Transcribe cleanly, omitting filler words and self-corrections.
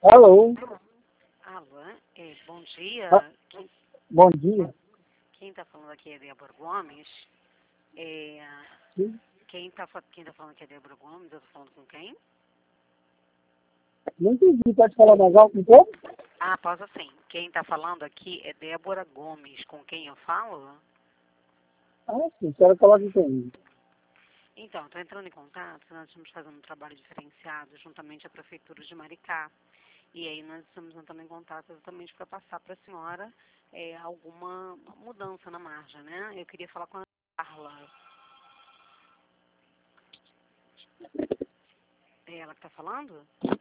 Alô? Alô, bom dia. Ah, bom dia. Quem está falando aqui é Débora Gomes. É, Sim. quem tá falando aqui é Débora Gomes. Eu tô falando com quem? Não entendi. Pode falar mais alto um pouco? Ah, posso sim. Quem está falando aqui é Débora Gomes. Com quem eu falo? Ah, sim. A senhora coloca quem? Então, estou entrando em contato. Nós estamos fazendo um trabalho diferenciado juntamente à Prefeitura de Maricá. E aí nós estamos entrando em contato exatamente para passar para a senhora alguma mudança na margem, né? Eu queria falar com a Carla. É ela que está falando?